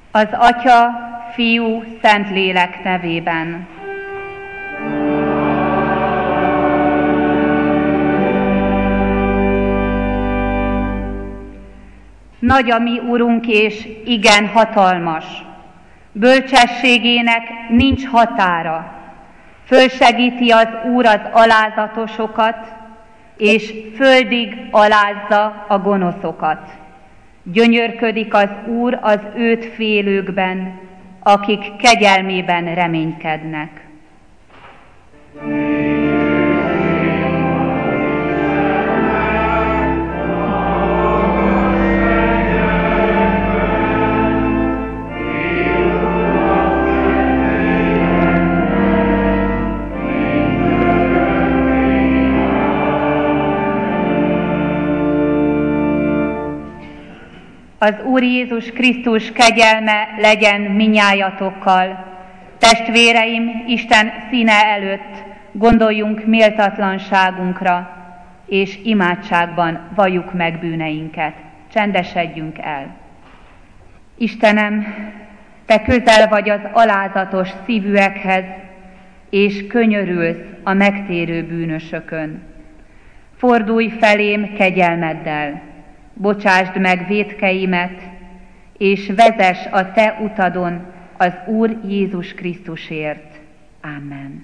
Az Atya, Fiú, Szentlélek nevében. Nagy a mi Urunk, és igen hatalmas. Bölcsességének nincs határa. Fölsegíti az Úr az alázatosokat, és földig alázza a gonoszokat. Gyönyörködik az Úr az őt félőkben, akik kegyelmében reménykednek. Az Úr Jézus Krisztus kegyelme legyen minnyájatokkal. Testvéreim, Isten színe előtt gondoljunk méltatlanságunkra, és imádságban valljuk meg bűneinket. Csendesedjünk el. Istenem, Te közel vagy az alázatos szívűekhez, és könyörülsz a megtérő bűnösökön. Fordulj felém kegyelmeddel, bocsásd meg vétkeimet, és vezess a Te utadon az Úr Jézus Krisztusért. Amen.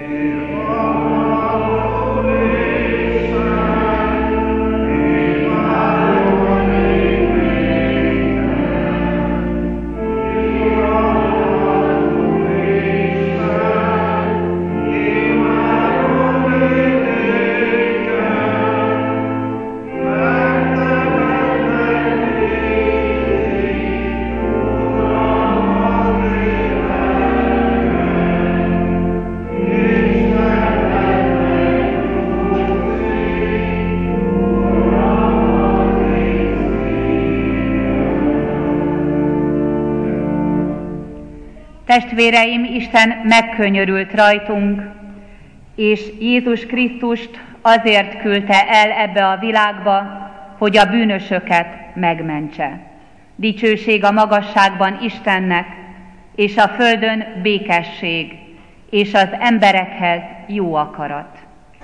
Testvéreim, Isten megkönyörült rajtunk, és Jézus Krisztust azért küldte el ebbe a világba, hogy a bűnösöket megmentse. Dicsőség a magasságban Istennek, és a földön békesség, és az emberekhez jó akarat.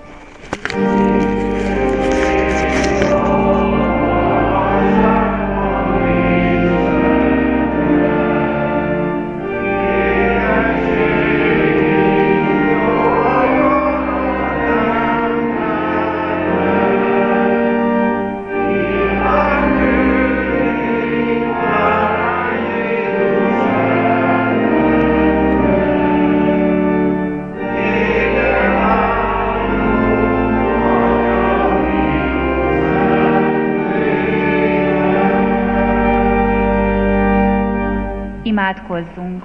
Imádkozzunk.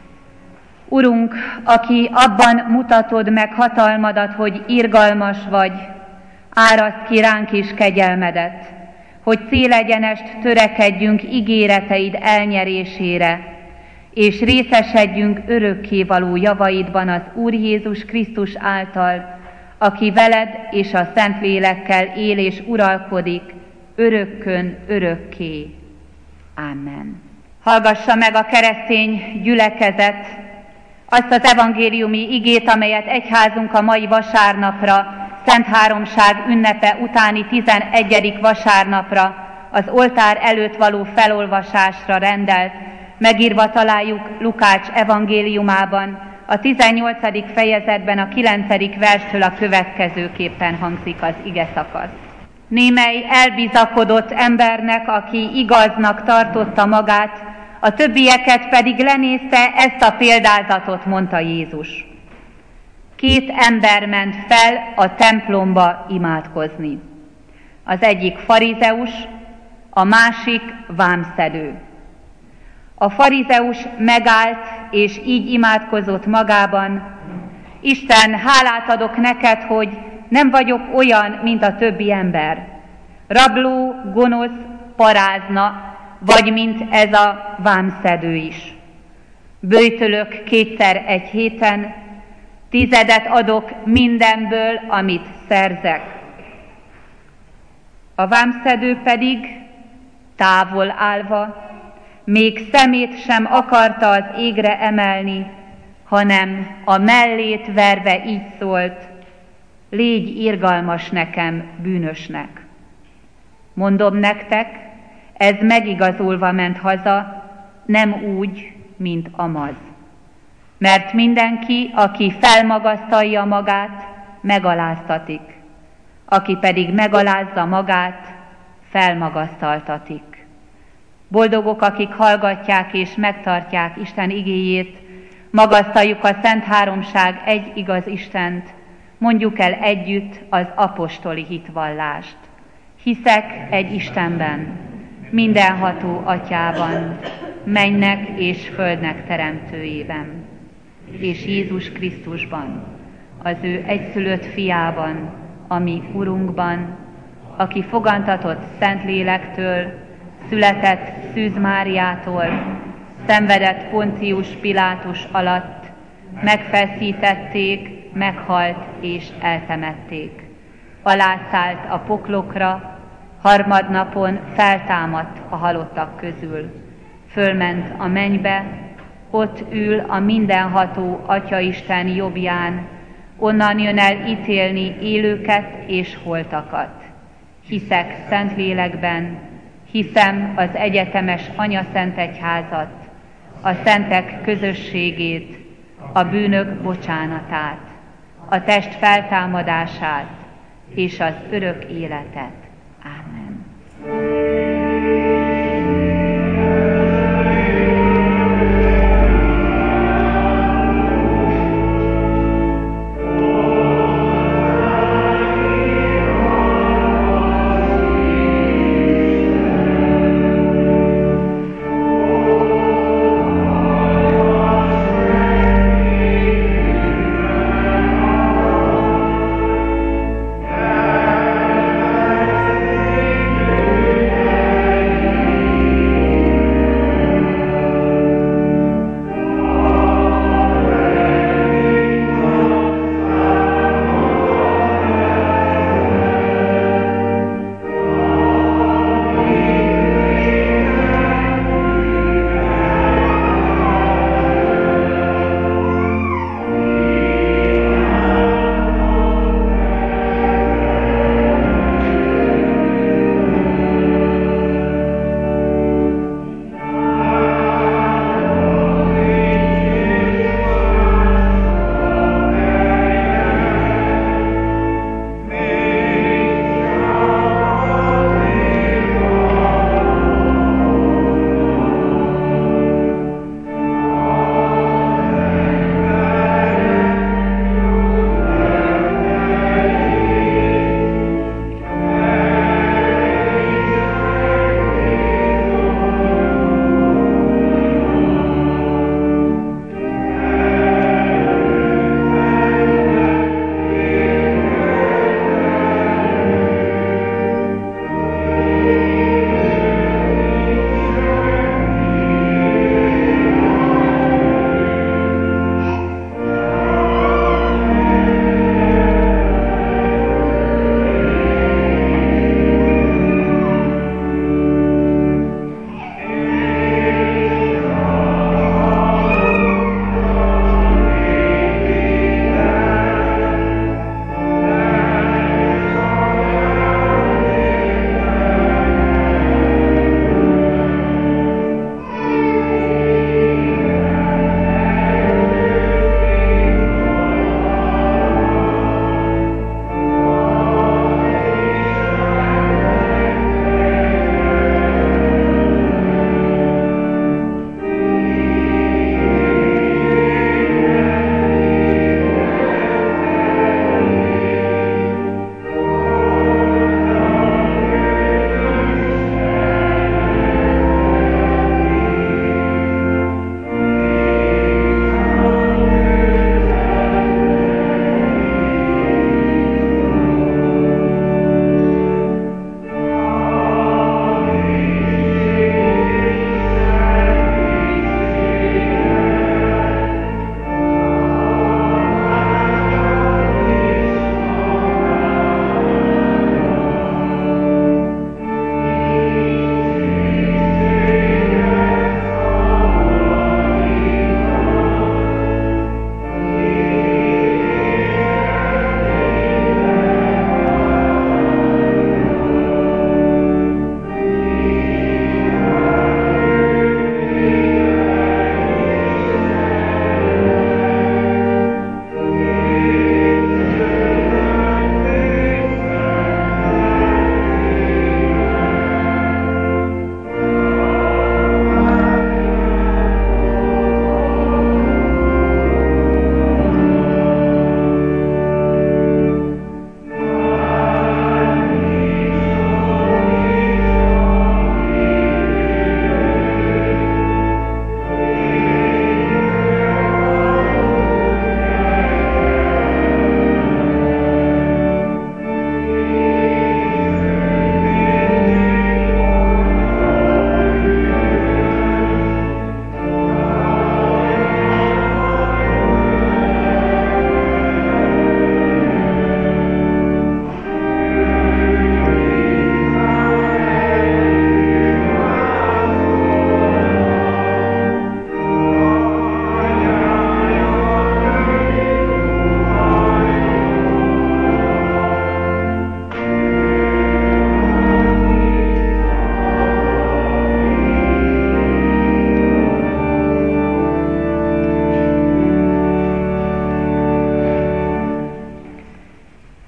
Urunk, aki abban mutatod meg hatalmadat, hogy irgalmas vagy, áraszt ki ránk is kegyelmedet, hogy célegyenest törekedjünk ígéreteid elnyerésére, és részesedjünk örökkévaló javaidban az Úr Jézus Krisztus által, aki veled és a Szentlélekkel él és uralkodik, örökkön örökké. Amen. Hallgassa meg a keresztény gyülekezet azt az evangéliumi igét, amelyet egyházunk a mai vasárnapra, Szent Háromság ünnepe utáni 11. vasárnapra, az oltár előtt való felolvasásra rendelt. Megírva találjuk Lukács evangéliumában, a 18. fejezetben a 9. verstől a következőképpen hangzik az igeszakasz. Némely elbizakodott embernek, aki igaznak tartotta magát, a többieket pedig lenézte, ezt a példázatot mondta Jézus. 2 ember ment fel a templomba imádkozni. Az egyik farizeus, a másik vámszedő. A farizeus megállt, és így imádkozott magában: Isten, hálát adok neked, hogy nem vagyok olyan, mint a többi ember. Rabló, gonosz, parázna, vagy mint ez a vámszedő is. Böjtölök 2-szer egy héten, 10 adok mindenből, amit szerzek. A vámszedő pedig távol állva még szemét sem akarta az égre emelni, hanem a mellét verve így szólt: légy irgalmas nekem, bűnösnek. Mondom nektek, ez megigazulva ment haza, nem úgy, mint Amaz. Mert mindenki, aki felmagasztalja magát, megaláztatik, aki pedig megalázza magát, felmagasztaltatik. Boldogok, akik hallgatják és megtartják Isten igéjét, magasztaljuk a Szent Háromság egy igaz Istent, mondjuk el együtt az apostoli hitvallást. Hiszek egy Istenben, mindenható Atyában, mennynek és földnek teremtőjében, és Jézus Krisztusban, az ő egyszülött fiában, a mi Urunkban, aki fogantatott Szentlélektől, született Szűz Máriától, szenvedett Poncius Pilátus alatt, megfeszítették, meghalt és eltemették. Alászállt a poklokra, harmadnapon feltámadt a halottak közül. Fölment a mennybe, ott ül a mindenható Atyaisten jobbján, onnan jön el ítélni élőket és holtakat. Hiszek Szentlélekben, hiszem az egyetemes Anyaszentegyházat, a szentek közösségét, a bűnök bocsánatát, a test feltámadását és az örök életet. Ámen.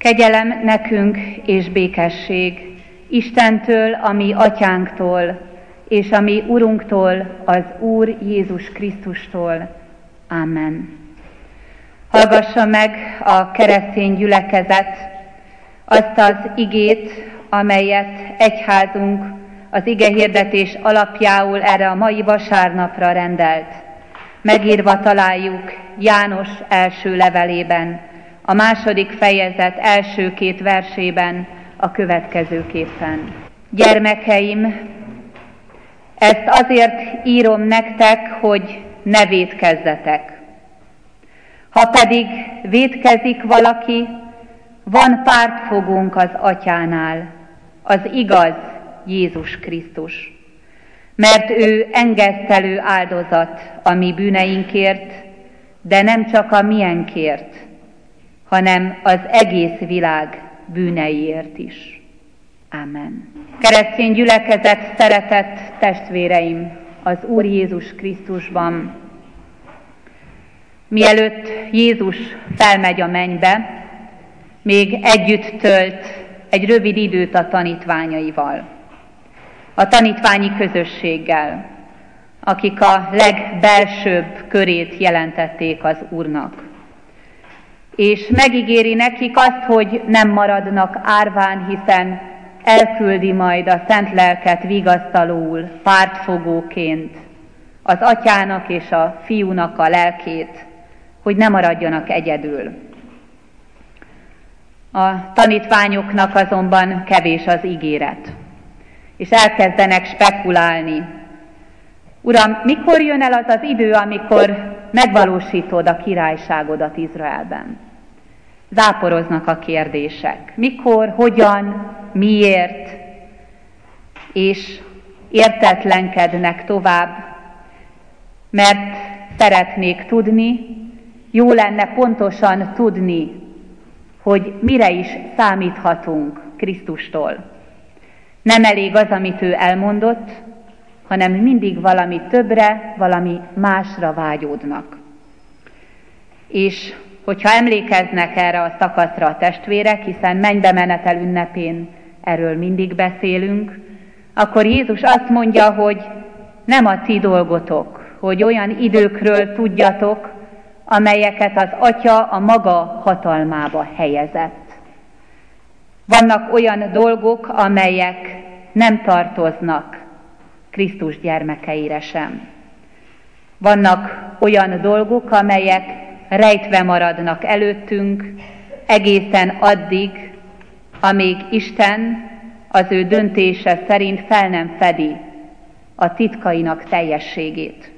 Kegyelem nekünk és békesség Istentől, a mi atyánktól, és a mi Urunktól, az Úr Jézus Krisztustól. Amen. Hallgassa meg a keresztény gyülekezet azt az igét, amelyet egyházunk az igehirdetés alapjául erre a mai vasárnapra rendelt. Megírva találjuk János első levelében, a 2. fejezet első 2 versében a következőképpen. Gyermekeim, ezt azért írom nektek, hogy ne vétkezzetek. Ha pedig vétkezik valaki, van pártfogónk az Atyánál, az igaz Jézus Krisztus. Mert ő engesztelő áldozat a mi bűneinkért, de nem csak a miénkért, hanem az egész világ bűneiért is. Amen. Keresztény gyülekezet, szeretett testvéreim az Úr Jézus Krisztusban. Mielőtt Jézus felmegy a mennybe, még együtt tölt egy rövid időt a tanítványaival, a tanítványi közösséggel, akik a legbelsőbb körét jelentették az Úrnak. És megígéri nekik azt, hogy nem maradnak árván, hiszen elküldi majd a szent lelket vigasztalóul, pártfogóként az Atyának és a Fiúnak a lelkét, hogy ne maradjanak egyedül. A tanítványoknak azonban kevés az ígéret, és elkezdenek spekulálni. Uram, mikor jön el az az idő, amikor megvalósítod a királyságodat Izraelben? Záporoznak a kérdések. Mikor, hogyan, miért? És értetlenkednek tovább, mert szeretnék tudni, jó lenne pontosan tudni, hogy mire is számíthatunk Krisztustól. Nem elég az, amit ő elmondott, hanem mindig valami többre, valami másra vágyódnak. És hogyha emlékeznek erre a szakaszra a testvérek, hiszen mennybe menetel ünnepén erről mindig beszélünk, akkor Jézus azt mondja, hogy nem a ti dolgotok, hogy olyan időkről tudjatok, amelyeket az Atya a maga hatalmába helyezett. Vannak olyan dolgok, amelyek nem tartoznak Krisztus gyermekeire sem. Vannak olyan dolgok, amelyek rejtve maradnak előttünk egészen addig, amíg Isten az ő döntése szerint fel nem fedi a titkainak teljességét.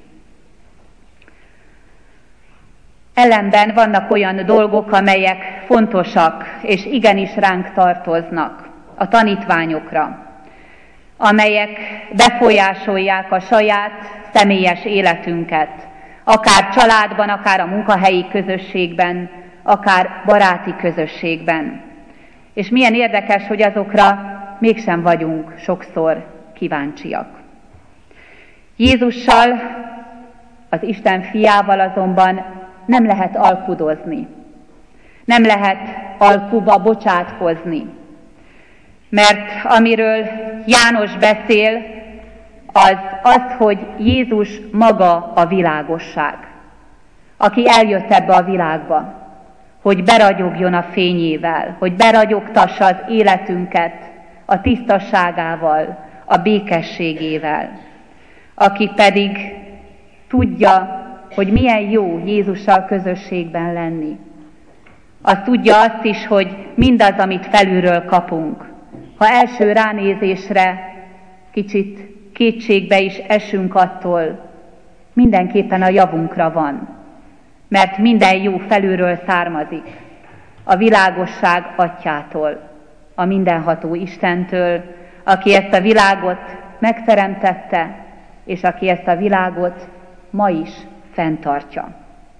Ellenben vannak olyan dolgok, amelyek fontosak és igenis ránk tartoznak, a tanítványokra, amelyek befolyásolják a saját személyes életünket, akár családban, akár a munkahelyi közösségben, akár baráti közösségben. És milyen érdekes, hogy azokra mégsem vagyunk sokszor kíváncsiak. Jézussal, az Isten fiával azonban nem lehet alkudozni. Nem lehet alkuba bocsátkozni. Mert amiről János beszél, az, hogy Jézus maga a világosság, aki eljött ebbe a világba, hogy beragyogjon a fényével, hogy beragyogtassa az életünket a tisztaságával, a békességével, aki pedig tudja, hogy milyen jó Jézussal közösségben lenni. Azt tudja azt is, hogy mindaz, amit felülről kapunk, ha első ránézésre kicsit kétségbe is esünk attól, mindenképpen a javunkra van, mert minden jó felülről származik, a világosság Atyától, a mindenható Istentől, aki ezt a világot megteremtette, és aki ezt a világot ma is fenntartja.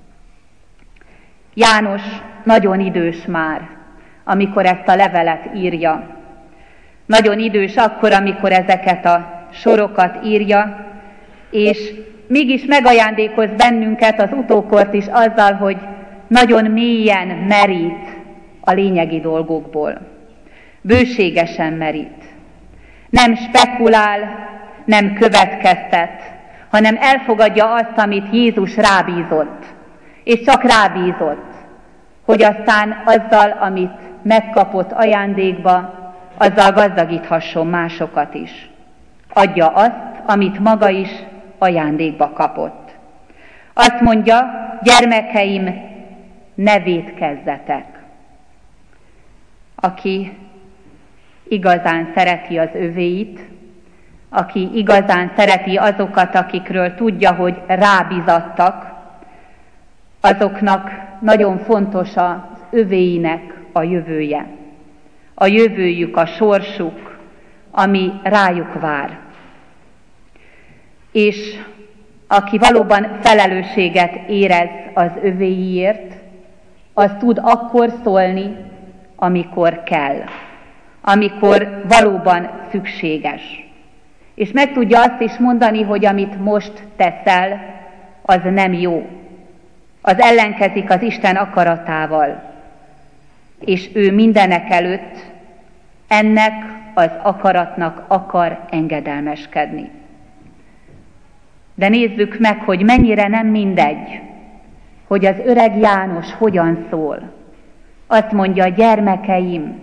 János nagyon idős már, amikor ezt a levelet írja. Nagyon idős akkor, amikor ezeket a sorokat írja, és mégis megajándékoz bennünket az utókort is azzal, hogy nagyon mélyen merít a lényegi dolgokból. Bőségesen merít. Nem spekulál, nem következtet, hanem elfogadja azt, amit Jézus rábízott, és csak rábízott, hogy aztán azzal, amit megkapott ajándékba, azzal gazdagíthasson másokat is. Adja azt, amit maga is ajándékba kapott. Azt mondja, gyermekeim, ne vétkezzetek. Aki igazán szereti az övéit, aki igazán szereti azokat, akikről tudja, hogy rábízattak, azoknak nagyon fontos az övéinek a jövője. A jövőjük, a sorsuk, ami rájuk vár. És aki valóban felelősséget érez az övéiért, az tud akkor szólni, amikor kell, amikor valóban szükséges. És meg tudja azt is mondani, hogy amit most teszel, az nem jó. Az ellenkezik az Isten akaratával. És ő mindenek előtt ennek az akaratnak akar engedelmeskedni. De nézzük meg, hogy mennyire nem mindegy, hogy az öreg János hogyan szól. Azt mondja, gyermekeim,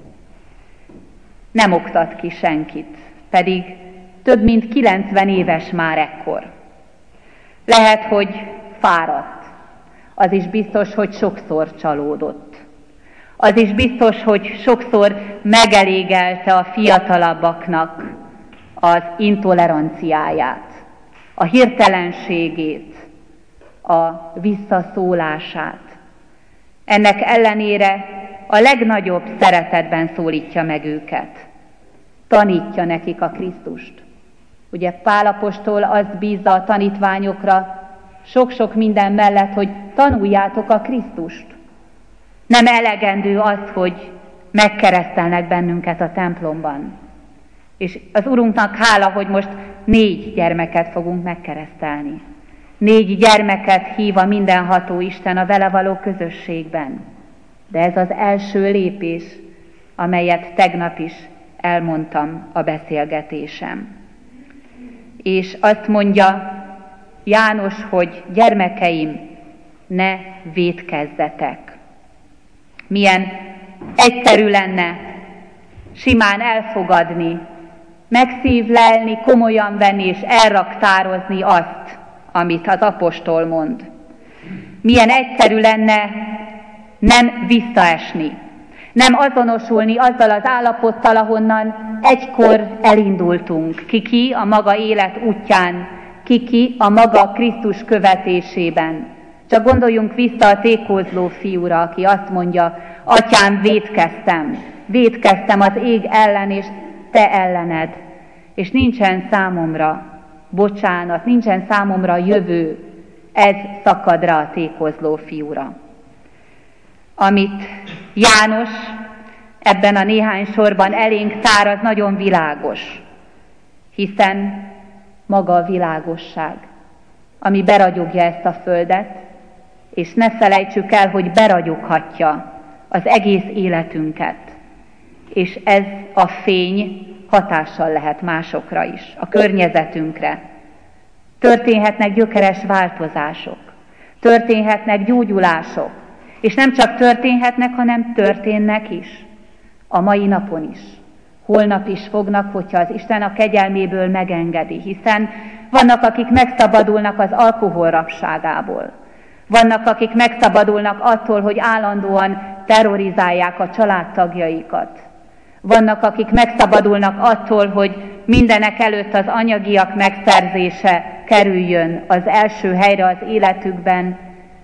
nem oktat ki senkit, pedig több mint 90 éves már ekkor. Lehet, hogy fáradt. Az is biztos, hogy sokszor csalódott. Az is biztos, hogy sokszor megelégelte a fiatalabbaknak az intoleranciáját, a hirtelenségét, a visszaszólását. Ennek ellenére a legnagyobb szeretetben szólítja meg őket. Tanítja nekik a Krisztust. Ugye Pál apostol azt bízza a tanítványokra, sok-sok minden mellett, hogy tanuljátok a Krisztust. Nem elegendő az, hogy megkeresztelnek bennünket a templomban. És az Urunknak hála, hogy most 4 gyermeket fogunk megkeresztelni. 4 gyermeket hív a mindenható Isten a vele való közösségben. De ez az első lépés, amelyet tegnap is elmondtam a beszélgetésem. És azt mondja János, hogy gyermekeim, ne vétkezzetek. Milyen egyszerű lenne simán elfogadni, megszívlelni, komolyan venni és elraktározni azt, amit az apostol mond. Milyen egyszerű lenne nem visszaesni, nem azonosulni azzal az állapottal, ahonnan egykor elindultunk. Ki a maga élet útján, ki a maga Krisztus követésében. Csak gondoljunk vissza a tékozló fiúra, aki azt mondja, atyám, vétkeztem az ég ellen és te ellened, és nincsen számomra bocsánat, nincsen számomra jövő, ez szakad rá a tékozló fiúra. Amit János ebben a néhány sorban elénk tár, az nagyon világos, hiszen maga a világosság, ami beragyogja ezt a földet, és ne felejtsük el, hogy beragyoghatja az egész életünket, és ez a fény hatással lehet másokra is, a környezetünkre. Történhetnek gyökeres változások, történhetnek gyógyulások, és nem csak történhetnek, hanem történnek is. A mai napon is. Holnap is fognak, hogyha az Isten a kegyelméből megengedi, hiszen vannak, akik megszabadulnak az alkohol rabságából. Vannak, akik megszabadulnak attól, hogy állandóan terrorizálják a családtagjaikat. Vannak, akik megszabadulnak attól, hogy mindenek előtt az anyagiak megszerzése kerüljön az első helyre az életükben,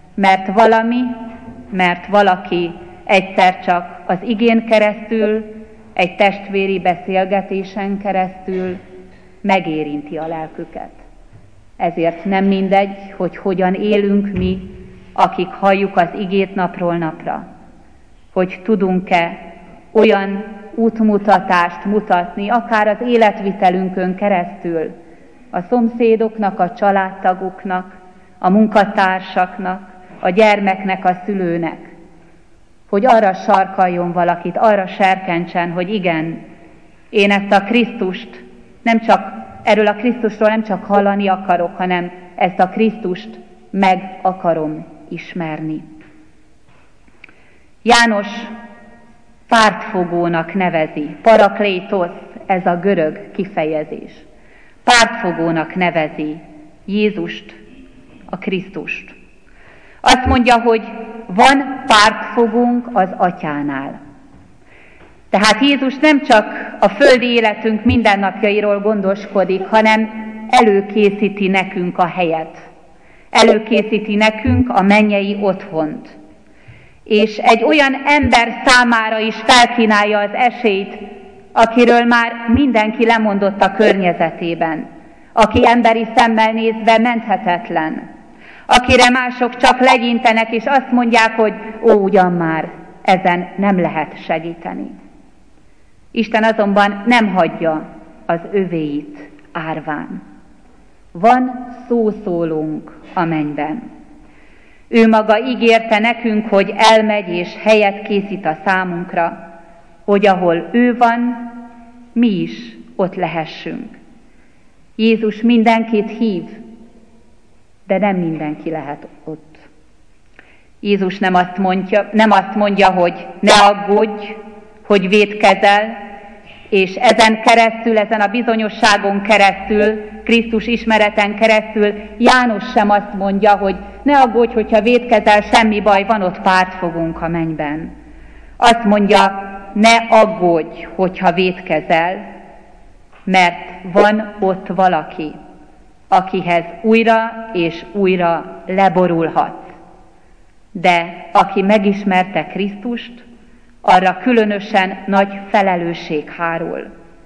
mert valaki egyszer csak az igén keresztül, egy testvéri beszélgetésen keresztül megérinti a lelküket. Ezért nem mindegy, hogy hogyan élünk mi, akik halljuk az igét napról napra, hogy tudunk-e olyan útmutatást mutatni, akár az életvitelünkön keresztül, a szomszédoknak, a családtagoknak, a munkatársaknak, a gyermeknek, a szülőnek, hogy arra sarkaljon valakit, arra serkentsen, hogy igen, én ezt a Krisztust erről a Krisztusról nem csak hallani akarok, hanem ezt a Krisztust meg akarom ismerni. János pártfogónak nevezi, paraklétosz, ez a görög kifejezés. Pártfogónak nevezi Jézust, a Krisztust. Azt mondja, hogy van pártfogónk az Atyánál. Tehát Jézus nem csak a földi életünk mindennapjairól gondoskodik, hanem előkészíti nekünk a helyet. Előkészíti nekünk a mennyei otthont. És egy olyan ember számára is felkínálja az esélyt, akiről már mindenki lemondott a környezetében, aki emberi szemmel nézve menthetetlen, akire mások csak legyintenek, és azt mondják, hogy ugyan már, ezen nem lehet segíteni. Isten azonban nem hagyja az övéit árván. Van szószólónk a mennyben. Ő maga ígérte nekünk, hogy elmegy és helyet készít a számunkra, hogy ahol ő van, mi is ott lehessünk. Jézus mindenkit hív, de nem mindenki lehet ott. Jézus nem azt mondja, hogy ne aggódj, hogy vétkezel, és ezen keresztül, ezen a bizonyosságon keresztül, Krisztus ismereten keresztül János sem azt mondja, hogy ne aggódj, hogyha vétkezel, semmi baj, van ott pártfogónk a mennyben. Azt mondja, ne aggódj, hogyha vétkezel, mert van ott valaki, akihez újra és újra leborulhatsz. De aki megismerte Krisztust, arra különösen nagy felelősség hárul.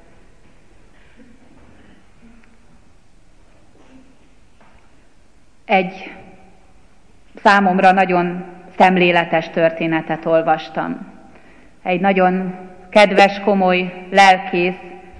Egy számomra nagyon szemléletes történetet olvastam. Egy nagyon kedves, komoly lelkész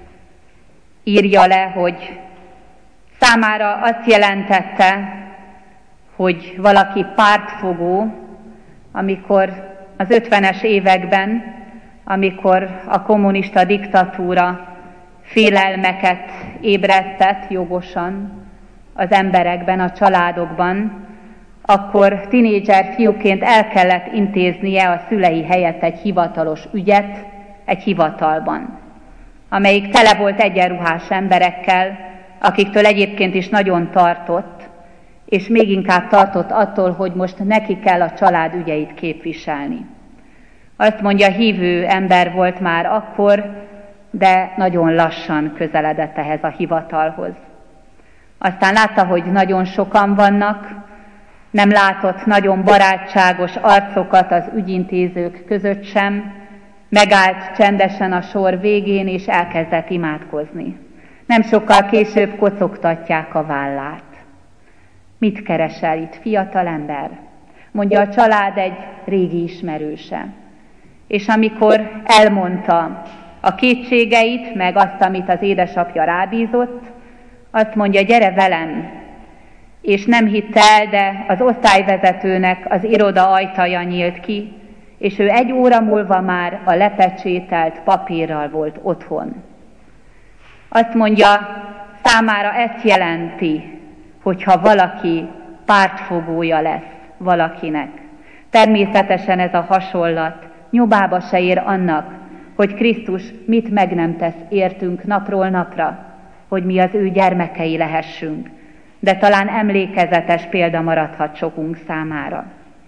írja le, hogy számára azt jelentette, hogy valaki pártfogó, amikor az 50-es években, amikor a kommunista diktatúra félelmeket ébresztett jogosan az emberekben, a családokban, akkor tinédzser fiúként el kellett intéznie a szülei helyett egy hivatalos ügyet egy hivatalban, amelyik tele volt egyenruhás emberekkel, akiktől egyébként is nagyon tartott, és még inkább tartott attól, hogy most neki kell a család ügyeit képviselni. Azt mondja, hívő ember volt már akkor, de nagyon lassan közeledett ehhez a hivatalhoz. Aztán látta, hogy nagyon sokan vannak, nem látott nagyon barátságos arcokat az ügyintézők között sem, megállt csendesen a sor végén, és elkezdett imádkozni. Nem sokkal később kocogtatják a vállát. Mit keresel itt, fiatalember? Mondja a család egy régi ismerőse. És amikor elmondta a kétségeit, meg azt, amit az édesapja rábízott, azt mondja, gyere velem. És nem hitte el, de az osztályvezetőnek az iroda ajtaja nyílt ki, és ő 1 óra múlva már a lepecsételt papírral volt otthon. Azt mondja, számára ezt jelenti, hogyha valaki pártfogója lesz valakinek. Természetesen ez a hasonlat nyomába se ér annak, hogy Krisztus mit meg nem tesz értünk napról napra, hogy mi az ő gyermekei lehessünk, de talán emlékezetes példa maradhat sokunk számára.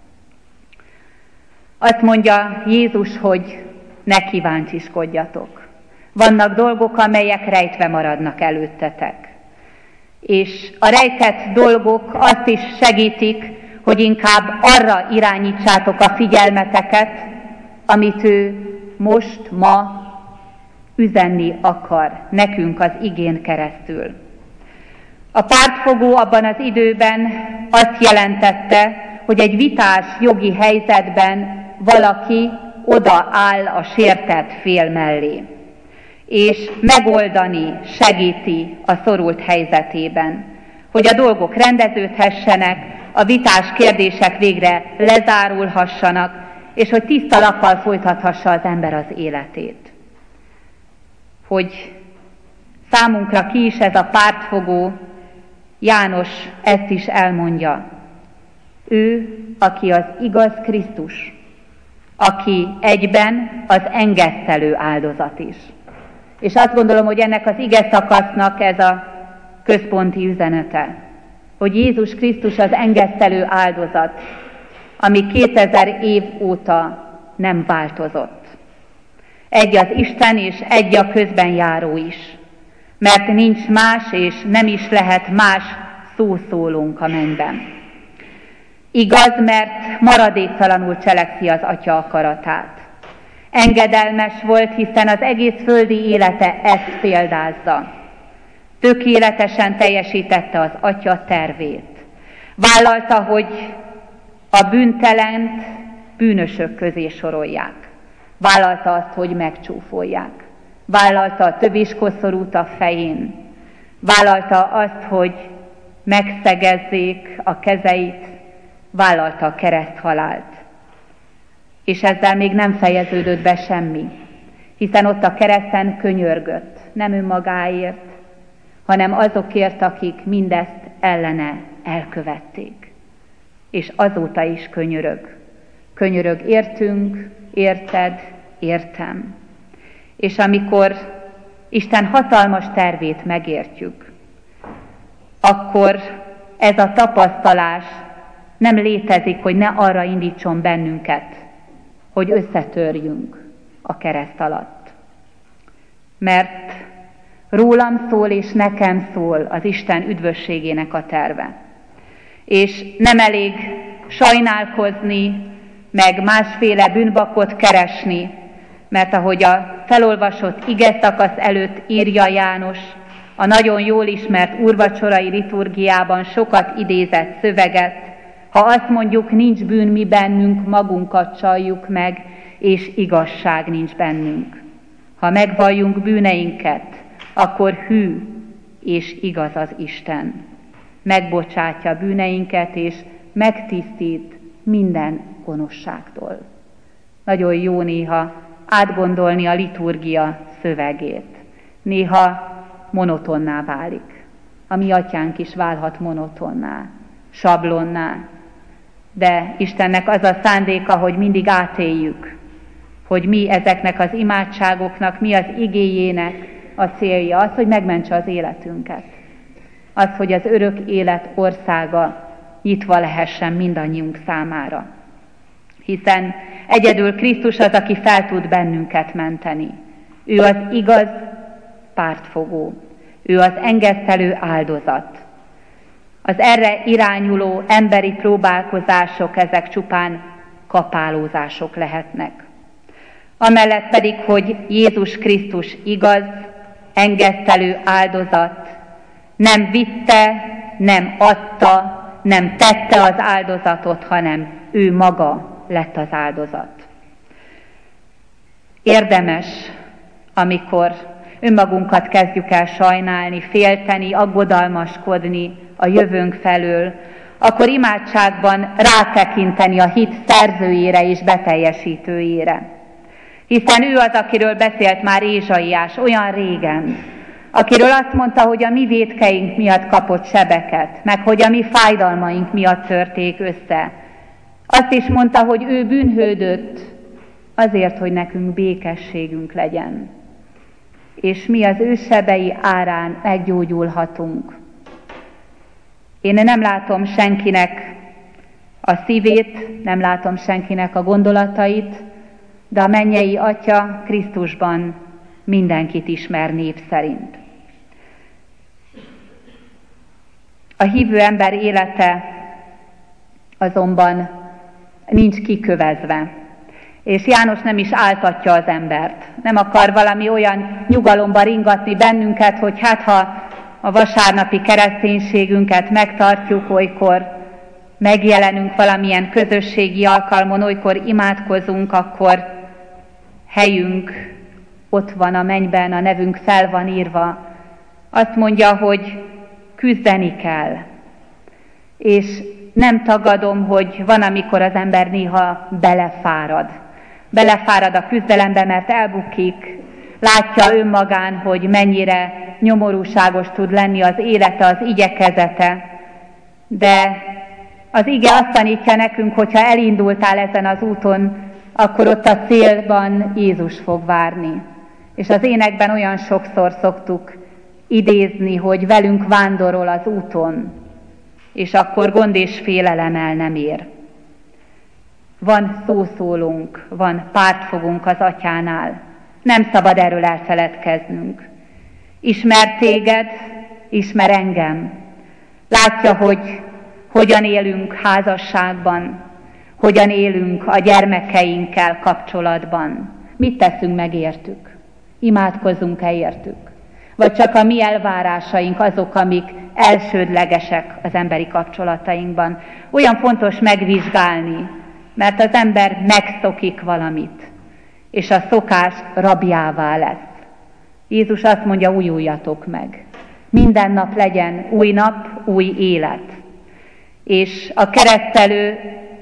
Azt mondja Jézus, hogy ne kíváncsiskodjatok. Vannak dolgok, amelyek rejtve maradnak előttetek. És a rejtett dolgok azt is segítik, hogy inkább arra irányítsátok a figyelmeteket, amit ő most, ma üzenni akar nekünk az igén keresztül. A pártfogó abban az időben azt jelentette, hogy egy vitás jogi helyzetben valaki odaáll a sértett fél mellé, és megoldani segíti a szorult helyzetében, hogy a dolgok rendeződhessenek, a vitás kérdések végre lezárulhassanak, és hogy tiszta lappal folytathassa az ember az életét. Hogy számunkra ki is ez a pártfogó, János ezt is elmondja. Ő, aki az igaz Krisztus, aki egyben az engesztelő áldozat is. És azt gondolom, hogy ennek az ige szakasznak ez a központi üzenete, hogy Jézus Krisztus az engesztelő áldozat, ami 2000 év óta nem változott. Egy az Isten és egy a közben járó is, mert nincs más és nem is lehet más szószólónk a mennyben. Igaz, mert maradéktalanul cselekszi az Atya akaratát. Engedelmes volt, hiszen az egész földi élete ezt példázza. Tökéletesen teljesítette az Atya tervét. Vállalta, hogy a bűntelent bűnösök közé sorolják. Vállalta azt, hogy megcsúfolják. Vállalta a töviskoszorút a fején. Vállalta azt, hogy megszegezzék a kezeit. Vállalta a kereszthalált. És ezzel még nem fejeződött be semmi, hiszen ott a kereszten könyörgött, nem önmagáért, hanem azokért, akik mindezt ellene elkövették. És azóta is könyörög. Könyörög értünk, érted, értem. És amikor Isten hatalmas tervét megértjük, akkor ez a tapasztalás nem létezik, hogy ne arra indítson bennünket, hogy összetörjünk a kereszt alatt. Mert rólam szól és nekem szól az Isten üdvösségének a terve. És nem elég sajnálkozni, meg másféle bűnbakot keresni, mert ahogy a felolvasott ige szakasz előtt írja János, a nagyon jól ismert úrvacsorai liturgiában sokat idézett szöveget, ha azt mondjuk, nincs bűn mi bennünk, magunkat csaljuk meg, és igazság nincs bennünk. Ha megvalljunk bűneinket, akkor hű és igaz az Isten. Megbocsátja bűneinket, és megtisztít minden gonoszságtól. Nagyon jó néha átgondolni a liturgia szövegét. Néha monotonná válik. A mi atyánk is válhat monotonná, sablonná. De Istennek az a szándéka, hogy mindig átéljük, hogy mi ezeknek az imádságoknak, mi az igéjének a célja, az, hogy megmentse az életünket. Az, hogy az örök élet országa nyitva lehessen mindannyiunk számára. Hiszen egyedül Krisztus az, aki fel tud bennünket menteni. Ő az igaz pártfogó. Ő az engesztelő áldozat. Az erre irányuló emberi próbálkozások, ezek csupán kapálózások lehetnek. Amellett pedig, hogy Jézus Krisztus igaz, engesztelő áldozat, nem vitte, nem adta, nem tette az áldozatot, hanem ő maga lett az áldozat. Érdemes, amikor önmagunkat kezdjük el sajnálni, félteni, aggodalmaskodni a jövőnk felől, akkor imádságban rátekinteni a hit szerzőjére és beteljesítőjére. Hiszen ő az, akiről beszélt már Ézsaiás olyan régen, akiről azt mondta, hogy a mi vétkeink miatt kapott sebeket, meg hogy a mi fájdalmaink miatt törték össze. Azt is mondta, hogy ő bűnhődött azért, hogy nekünk békességünk legyen. És mi az ő sebei árán meggyógyulhatunk. Én nem látom senkinek a szívét, nem látom senkinek a gondolatait, de a mennyei Atya Krisztusban mindenkit ismer név szerint. A hívő ember élete azonban nincs kikövezve, és János nem is áltatja az embert. Nem akar valami olyan nyugalomba ringatni bennünket, hogy hát ha a vasárnapi kereszténységünket megtartjuk, olykor megjelenünk valamilyen közösségi alkalmon, olykor imádkozunk, akkor helyünk ott van a mennyben, a nevünk fel van írva. Azt mondja, hogy küzdeni kell. És Nem tagadom, hogy van, amikor az ember néha belefárad a küzdelembe, mert elbukik, látja önmagán, hogy mennyire nyomorúságos tud lenni az élete, az igyekezete, de az ige azt tanítja nekünk, hogyha elindultál ezen az úton, akkor ott a célban Jézus fog várni. És az énekben olyan sokszor szoktuk idézni, hogy velünk vándorol az úton, és akkor gond és félelem el nem ér. Van szószólónk, van pártfogunk az Atyánál. Nem szabad erről elfeledkeznünk. Ismer téged, ismer engem. Látja, hogy hogyan élünk házasságban, hogyan élünk a gyermekeinkkel kapcsolatban. Mit teszünk meg értük? Imádkozunk-e értük? Vagy csak a mi elvárásaink azok, amik elsődlegesek az emberi kapcsolatainkban? Olyan fontos megvizsgálni, mert az ember megszokik valamit, és a szokás rabjává lesz. Jézus azt mondja, újuljatok meg. Minden nap legyen új nap, új élet. És a keresztelő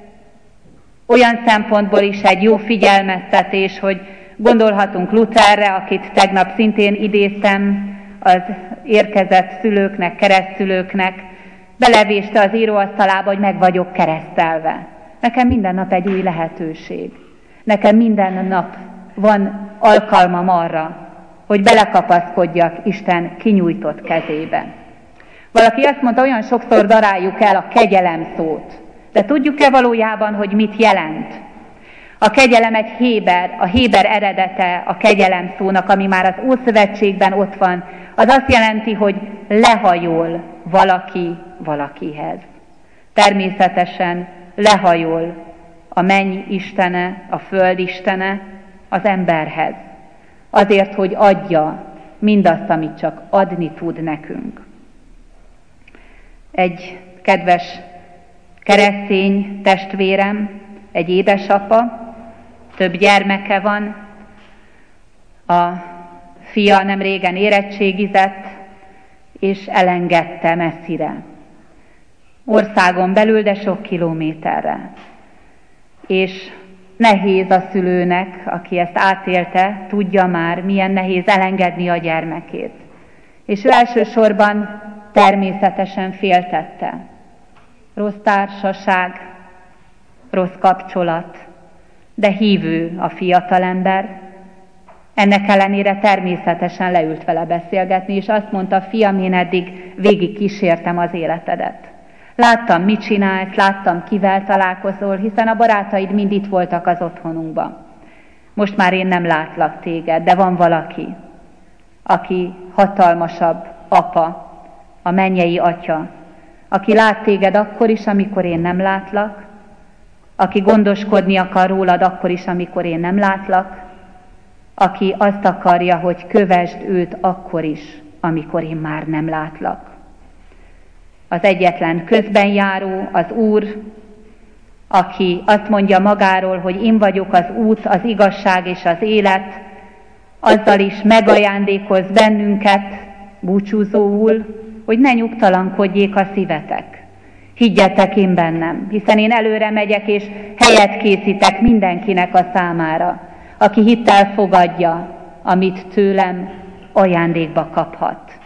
olyan szempontból is egy jó figyelmeztetés, hogy gondolhatunk Lutherre, akit tegnap szintén idéztem, az érkezett szülőknek, keresztszülőknek, belevéste az íróasztalába, hogy meg vagyok keresztelve. Nekem minden nap egy új lehetőség. Nekem minden nap van alkalmam arra, hogy belekapaszkodjak Isten kinyújtott kezébe. Valaki azt mondta, olyan sokszor daráljuk el a kegyelem szót. De tudjuk-e valójában, hogy mit jelent? A kegyelem egy a héber eredete a kegyelem szónak, ami már az Ószövetségben ott van, az azt jelenti, hogy lehajol valaki valakihez. Természetesen lehajol a menny istene, a föld istene az emberhez. Azért, hogy adja mindazt, amit csak adni tud nekünk. Egy kedves keresztény testvérem, egy édesapa, több gyermeke van, a fia nem régen érettségizett, és elengedte messzire. Országon belül, de sok kilométerre. És nehéz a szülőnek, aki ezt átélte, tudja már, milyen nehéz elengedni a gyermekét. És ő elsősorban természetesen féltette. Rossz társaság, rossz kapcsolat, de hívő a fiatalember. Ennek ellenére természetesen leült vele beszélgetni, és azt mondta, fiam, én eddig végig kísértem az életedet. Láttam, mit csinálsz, láttam, kivel találkozol, hiszen a barátaid mind itt voltak az otthonunkban. Most már én nem látlak téged, de van valaki, aki hatalmasabb apa, a mennyei Atya, aki lát téged akkor is, amikor én nem látlak, aki gondoskodni akar rólad akkor is, amikor én nem látlak, aki azt akarja, hogy kövesd őt akkor is, amikor én már nem látlak. Az egyetlen közbenjáró, az Úr, aki azt mondja magáról, hogy én vagyok az út, az igazság és az élet, azzal is megajándékoz bennünket búcsúzóul, hogy ne nyugtalankodjék a szívetek. Higgyetek én bennem, hiszen én előre megyek, és helyet készítek mindenkinek a számára, aki hittel fogadja, amit tőlem ajándékba kaphat.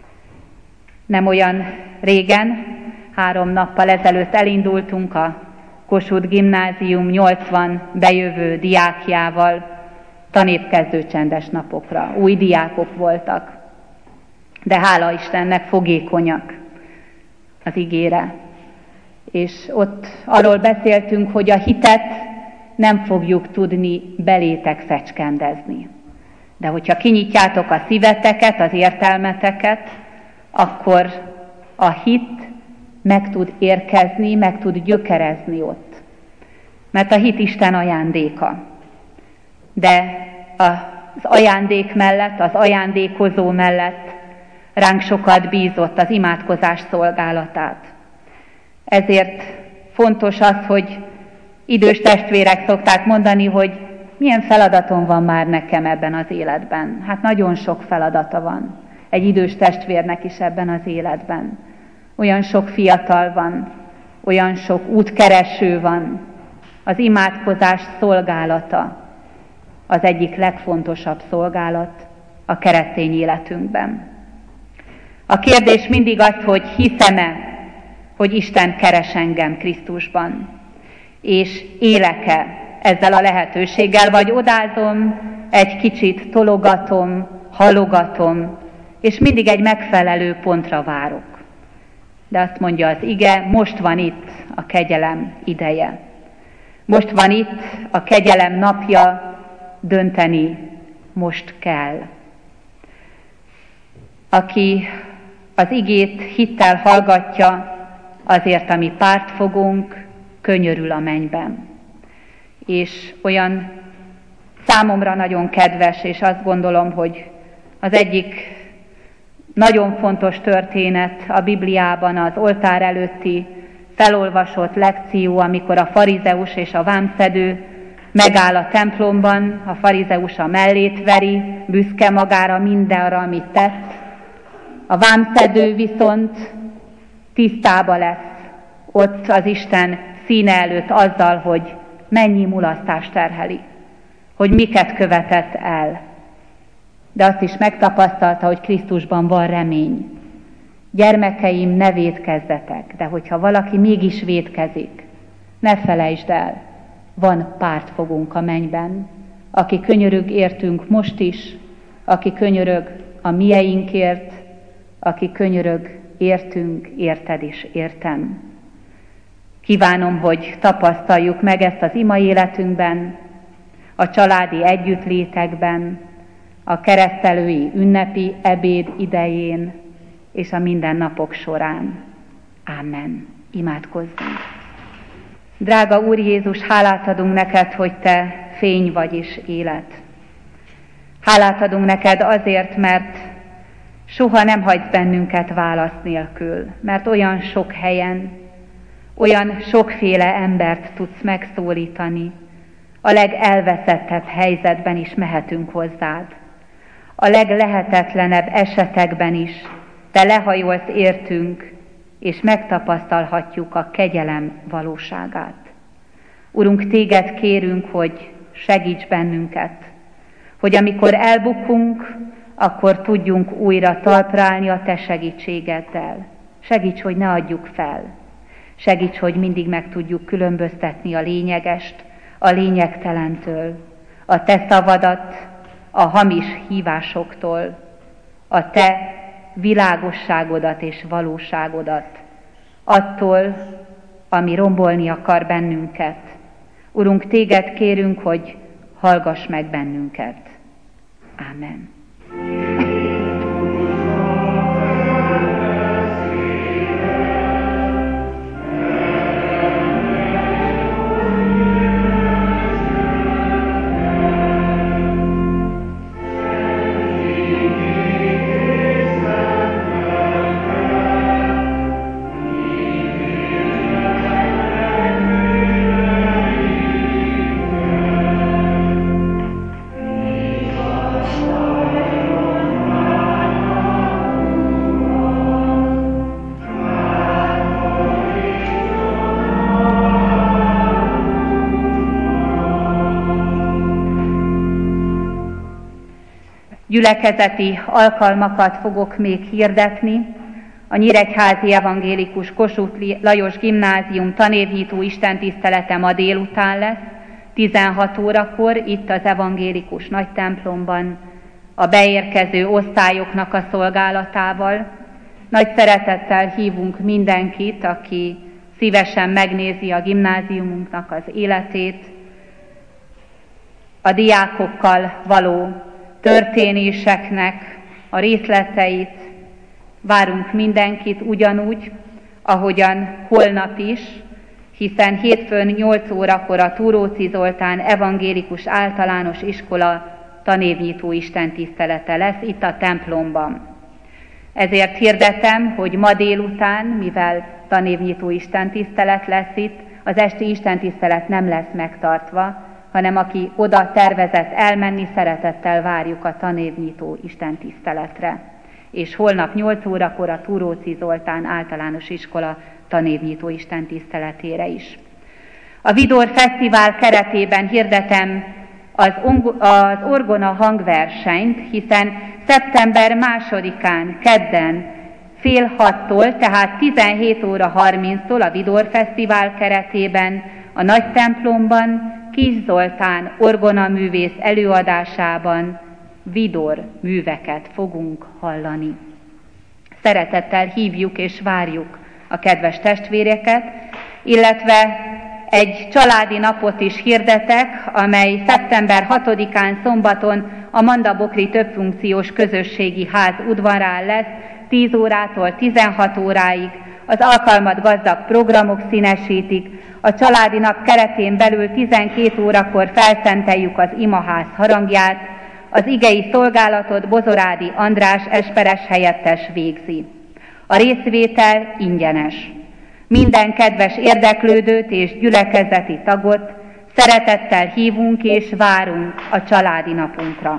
Nem olyan régen, 3 nappal ezelőtt elindultunk a Kossuth Gimnázium 80 bejövő diákjával tanépkezdő csendes napokra. Új diákok voltak, de hála Istennek fogékonyak az igére. És ott arról beszéltünk, hogy a hitet nem fogjuk tudni belétek fecskendezni. De hogyha kinyitjátok a szíveteket, az értelmeteket, akkor a hit meg tud érkezni, meg tud gyökerezni ott. Mert a hit Isten ajándéka. De az ajándék mellett, az ajándékozó mellett ránk sokat bízott az imádkozás szolgálatát. Ezért fontos az, hogy idős testvérek szokták mondani, hogy milyen feladatom van már nekem ebben az életben. Hát nagyon sok feladata van egy idős testvérnek is ebben az életben. Olyan sok fiatal van, olyan sok útkereső van. Az imádkozás szolgálata az egyik legfontosabb szolgálat a keresztény életünkben. A kérdés mindig az, hogy hiszem-e, hogy Isten keres engem Krisztusban, és élek-e ezzel a lehetőséggel, vagy odázom, egy kicsit tologatom, halogatom, és mindig egy megfelelő pontra várok. De azt mondja az ige, most van itt a kegyelem ideje. Most van itt a kegyelem napja, dönteni most kell. Aki az igét hittel hallgatja, azért, ami pártfogunk, könyörül a mennyben. És olyan számomra nagyon kedves, és azt gondolom, hogy az egyik nagyon fontos történet a Bibliában az oltár előtti felolvasott lekció, amikor a farizeus és a vámszedő megáll a templomban, a farizeus a mellét veri, büszke magára mindenre, amit tett. A vámszedő viszont tisztába lesz ott az Isten színe előtt azzal, hogy mennyi mulasztást terheli, hogy miket követett el. De azt is megtapasztalta, hogy Krisztusban van remény. Gyermekeim, ne vétkezzetek, de hogyha valaki mégis vétkezik, ne felejtsd el, van pártfogónk a mennyben, aki könyörög értünk most is, aki könyörög a mieinkért, aki könyörög értünk, érted és értem. Kívánom, hogy tapasztaljuk meg ezt az ima életünkben, a családi együttlétekben, a keresztelői ünnepi ebéd idején és a mindennapok során. Ámen. Imádkozzunk. Drága Úr Jézus, hálát adunk neked, hogy te fény vagy és élet. Hálát adunk neked azért, mert soha nem hagysz bennünket válasz nélkül, mert olyan sok helyen, olyan sokféle embert tudsz megszólítani, a legelveszettebb helyzetben is mehetünk hozzád. A leglehetetlenebb esetekben is te lehajolsz értünk, és megtapasztalhatjuk a kegyelem valóságát. Urunk, téged kérünk, hogy segíts bennünket, hogy amikor elbukunk, akkor tudjunk újra talpra állni a te segítségeddel. Segíts, hogy ne adjuk fel. Segíts, hogy mindig meg tudjuk különböztetni a lényegest a lényegtelentől, a te szavadat a hamis hívásoktól, a te világosságodat és valóságodat, attól, ami rombolni akar bennünket. Urunk, téged kérünk, hogy hallgass meg bennünket. Ámen. Gyülekezeti alkalmakat fogok még hirdetni. A Nyíregyházi Evangélikus Kossuth Lajos Gimnázium tanévnyitó istentisztelete ma délután lesz, 16 órakor itt az evangélikus nagytemplomban, a beérkező osztályoknak a szolgálatával. Nagy szeretettel hívunk mindenkit, aki szívesen megnézi a gimnáziumunknak az életét, a diákokkal való történéseknek a részleteit. Várunk mindenkit ugyanúgy, ahogyan holnap is, hiszen hétfőn 8 órakor a Túróczy Zoltán Evangélikus Általános Iskola tanévnyitó istentisztelete lesz itt a templomban. Ezért hirdetem, hogy ma délután, mivel tanévnyitó istentisztelet lesz itt, az esti istentisztelet nem lesz megtartva, hanem aki oda tervezett elmenni, szeretettel várjuk a tanévnyitó istentiszteletre. és holnap 8 órakor a Túróczi Zoltán általános iskola tanévnyitó istentiszteletére is. A Vidor Fesztivál keretében hirdetem az orgona hangversenyt, hiszen szeptember 2-án, kedden fél 6-tól, tehát 17 óra 30-tól a Vidor Fesztivál keretében a nagy templomban Kis Zoltán orgonaművész előadásában Vidor műveket fogunk hallani. Szeretettel hívjuk és várjuk a kedves testvéreket, illetve egy családi napot is hirdetek, amely szeptember 6-án szombaton a Mandabokri többfunkciós közösségi ház udvarán lesz, 10 órától 16 óráig. Az alkalmat gazdag programok színesítik. A családi nap keretén belül 12 órakor felszenteljük az imaház harangját. Az igei szolgálatot Bozorádi András esperes helyettes végzi. A részvétel ingyenes. Minden kedves érdeklődőt és gyülekezeti tagot szeretettel hívunk és várunk a családi napunkra.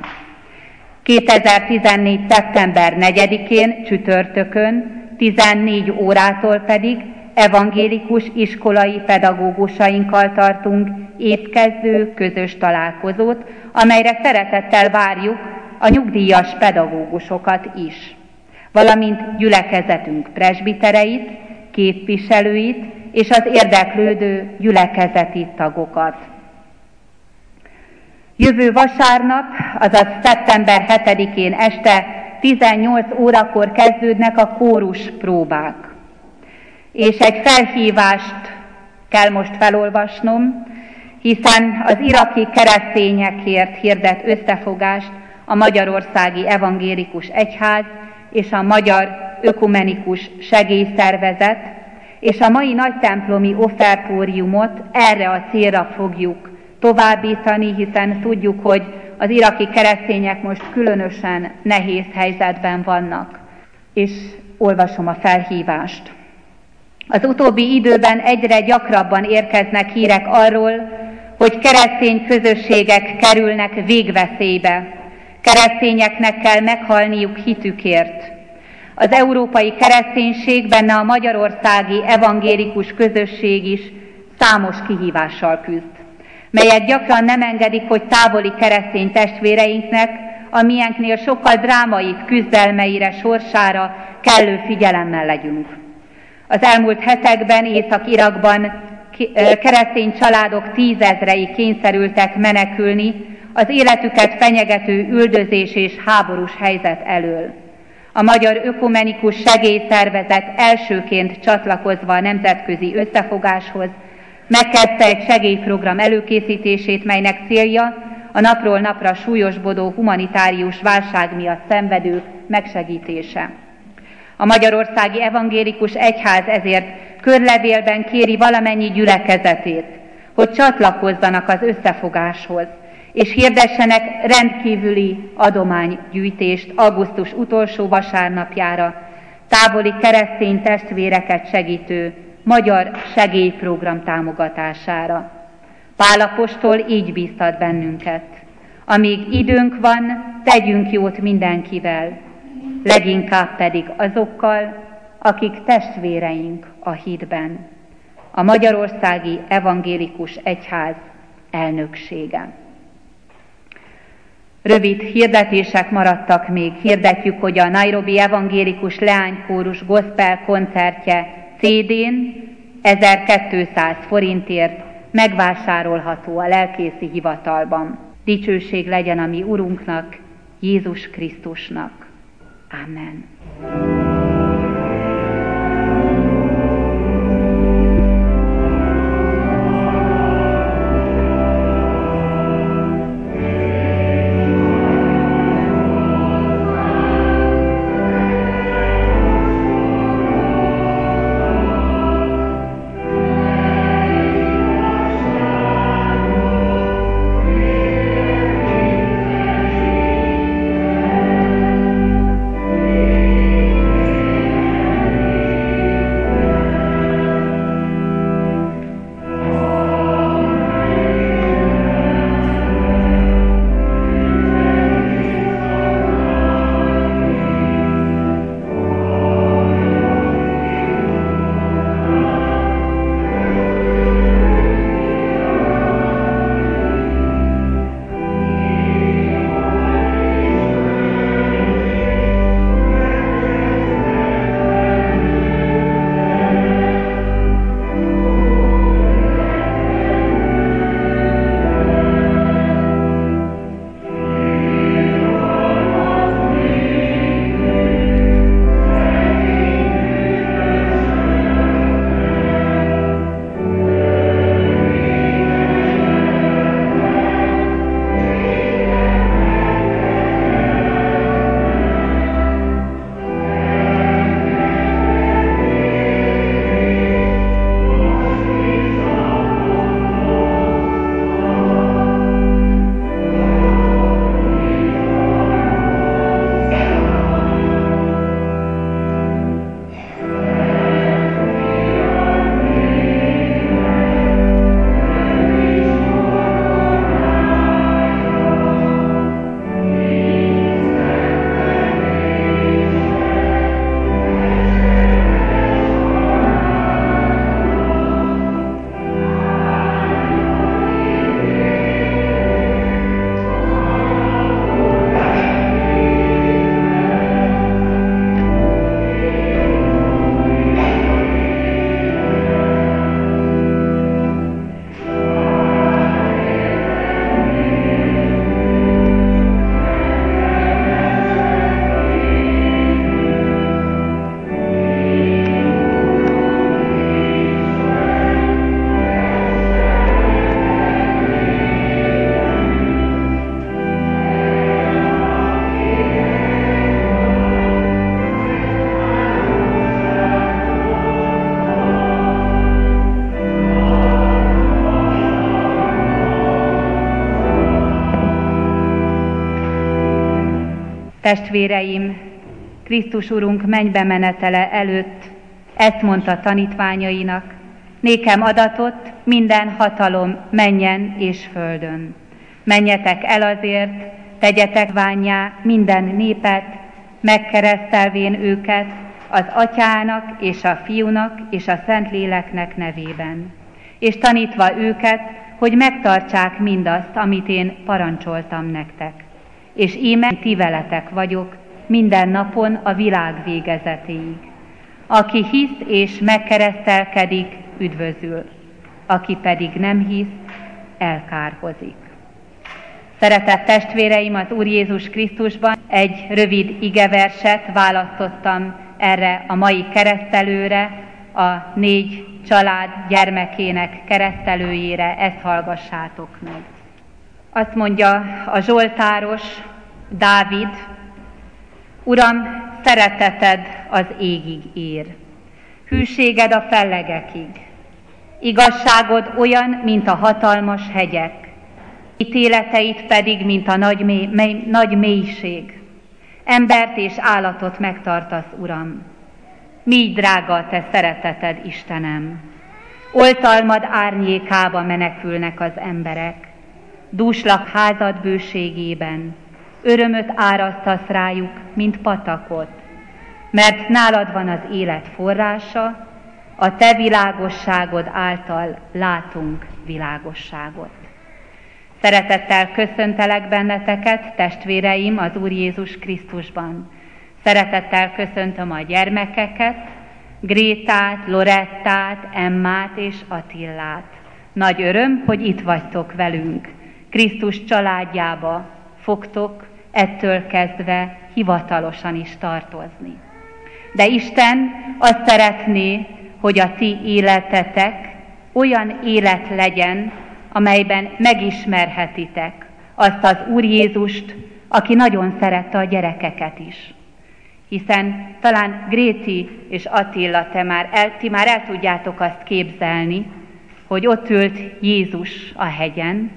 2014. szeptember 4-én csütörtökön 14 órától pedig evangélikus iskolai pedagógusainkkal tartunk évkezdő közös találkozót, amelyre szeretettel várjuk a nyugdíjas pedagógusokat is, valamint gyülekezetünk presbitereit, képviselőit és az érdeklődő gyülekezeti tagokat. Jövő vasárnap, azaz szeptember 7-én este 18 órakor kezdődnek a kórus próbák. És egy felhívást kell most felolvasnom, hiszen az iraki keresztényekért hirdet összefogást a Magyarországi Evangélikus Egyház és a Magyar Ökumenikus Segélyszervezet, és a mai nagytemplomi offertóriumot erre a célra fogjuk továbbítani, hiszen tudjuk, hogy az iraki keresztények most különösen nehéz helyzetben vannak. És olvasom a felhívást. Az utóbbi időben egyre gyakrabban érkeznek hírek arról, hogy keresztény közösségek kerülnek végveszélybe. Keresztényeknek kell meghalniuk hitükért. Az európai kereszténység, benne a magyarországi evangélikus közösség is számos kihívással küzd, melyek gyakran nem engedik, hogy távoli keresztény testvéreinknek, a miénknél sokkal drámaibb küzdelmeire, sorsára kellő figyelemmel legyünk. Az elmúlt hetekben Észak-Irakban keresztény családok 10 000-ei kényszerültek menekülni az életüket fenyegető üldözés és háborús helyzet elől. A Magyar Ökumenikus Segélyszervezet elsőként csatlakozva a nemzetközi összefogáshoz megkezdte egy segélyprogram előkészítését, melynek célja a napról napra súlyosbodó humanitárius válság miatt szenvedők megsegítése. A Magyarországi Evangélikus Egyház ezért körlevélben kéri valamennyi gyülekezetét, hogy csatlakozzanak az összefogáshoz, és hirdessenek rendkívüli adománygyűjtést augusztus utolsó vasárnapjára távoli keresztény testvéreket segítő magyar segélyprogram támogatására. Pál apostol így bíztat bennünket: amíg időnk van, tegyünk jót mindenkivel, leginkább pedig azokkal, akik testvéreink a hitben. A Magyarországi Evangélikus Egyház elnöksége. Rövid hirdetések maradtak még. Hirdetjük, hogy a Nairobi Evangélikus Leánykórus Gospel koncertje CD-n 1200 forintért megvásárolható a lelkészi hivatalban. Dicsőség legyen a mi Urunknak, Jézus Krisztusnak. Amen. Testvéreim, Krisztus Urunk mennybe menetele előtt ezt mondta tanítványainak: nékem adatott minden hatalom mennyen és földön. Menjetek el azért, tegyetek vánnyá minden népet, megkeresztelvén őket az Atyának és a Fiúnak és a Szentléleknek nevében, és tanítva őket, hogy megtartsák mindazt, amit én parancsoltam nektek. És íme ti veletek vagyok minden napon a világ végezetéig. Aki hisz és megkeresztelkedik, üdvözül, aki pedig nem hisz, elkárhozik. Szeretett testvéreim, az Úr Jézus Krisztusban egy rövid igeverset választottam erre a mai keresztelőre, a 4 család gyermekének keresztelőjére, ezt hallgassátok meg. Azt mondja a zsoltáros Dávid: Uram, szereteted az égig ér, hűséged a fellegekig, igazságod olyan, mint a hatalmas hegyek, ítéleteit pedig, mint a nagy mélység. Embert és állatot megtartasz, Uram. Míg drága a te szereteted, Istenem! Oltalmad árnyékába menekülnek az emberek, dúslak házad bőségében, örömöt árasztasz rájuk, mint patakot, mert nálad van az élet forrása, a te világosságod által látunk világosságot. Szeretettel köszöntelek benneteket, testvéreim, az Úr Jézus Krisztusban. Szeretettel köszöntöm a gyermekeket, Grétát, Lorettát, Emmát és Attillát. Nagy öröm, hogy itt vagytok velünk. Krisztus családjába fogtok ettől kezdve hivatalosan is tartozni. De Isten azt szeretné, hogy a ti életetek olyan élet legyen, amelyben megismerhetitek azt az Úr Jézust, aki nagyon szerette a gyerekeket is. Hiszen talán Gréti és Attila, ti már el tudjátok azt képzelni, hogy ott ült Jézus a hegyen,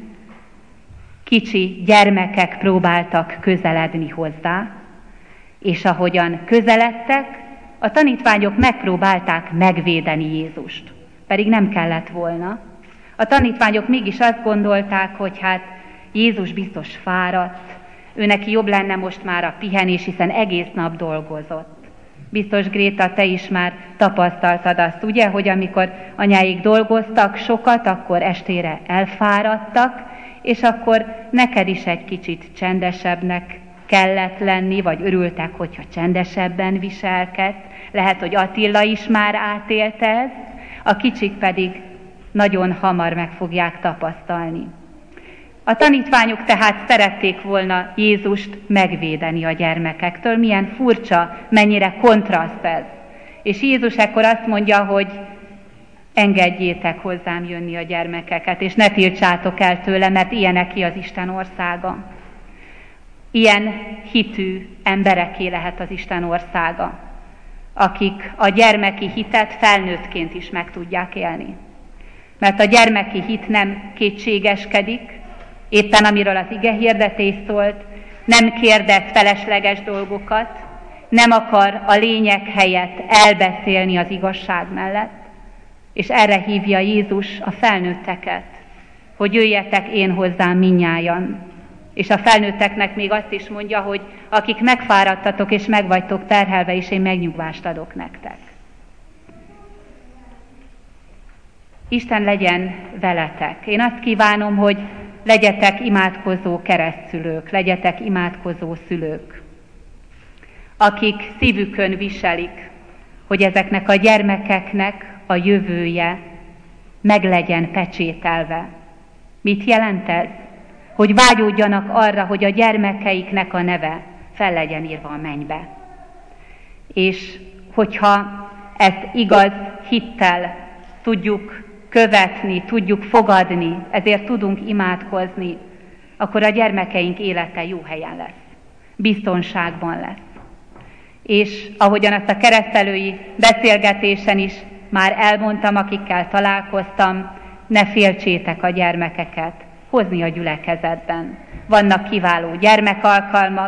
kicsi gyermekek próbáltak közeledni hozzá, és ahogyan közeledtek, a tanítványok megpróbálták megvédeni Jézust, pedig nem kellett volna. A tanítványok mégis azt gondolták, hogy hát Jézus biztos fáradt, ő neki jobb lenne most már a pihenés, hiszen egész nap dolgozott. Biztos, Gréta, te is már tapasztaltad azt, ugye, hogy amikor anyáik dolgoztak sokat, akkor estére elfáradtak, és akkor neked is egy kicsit csendesebbnek kellett lenni, vagy örültek, hogyha csendesebben viselkedsz. Lehet, hogy Attila is már átélte ezt, a kicsik pedig nagyon hamar meg fogják tapasztalni. A tanítványok tehát szerették volna Jézust megvédeni a gyermekektől. Milyen furcsa, mennyire kontraszt ez. És Jézus ekkor azt mondja, hogy engedjétek hozzám jönni a gyermekeket, és ne tiltsátok el tőle, mert ilyeneké az Isten országa. Ilyen hitű embereké lehet az Isten országa, akik a gyermeki hitet felnőttként is meg tudják élni. Mert a gyermeki hit nem kétségeskedik, éppen amiről az ige hirdetés szólt, nem kérdez felesleges dolgokat, nem akar a lényeg helyett elbeszélni az igazság mellett, és erre hívja Jézus a felnőtteket, hogy jöjjetek én hozzám mindnyájan. És a felnőtteknek még azt is mondja, hogy akik megfáradtatok és meg vagytok terhelve, és én megnyugvást adok nektek. Isten legyen veletek. Én azt kívánom, hogy legyetek imádkozó keresztszülők, legyetek imádkozó szülők, akik szívükön viselik, hogy ezeknek a gyermekeknek a jövője meg legyen pecsételve. Mit jelent ez? Hogy vágyódjanak arra, hogy a gyermekeiknek a neve fel legyen írva a mennybe. És hogyha ezt igaz hittel tudjuk követni, tudjuk fogadni, ezért tudunk imádkozni, akkor a gyermekeink élete jó helyen lesz, biztonságban lesz. És ahogyan azt a keresztelői beszélgetésen is már elmondtam, akikkel találkoztam, ne féltsétek a gyermekeket hozni a gyülekezetben. Vannak kiváló gyermekalkalmak,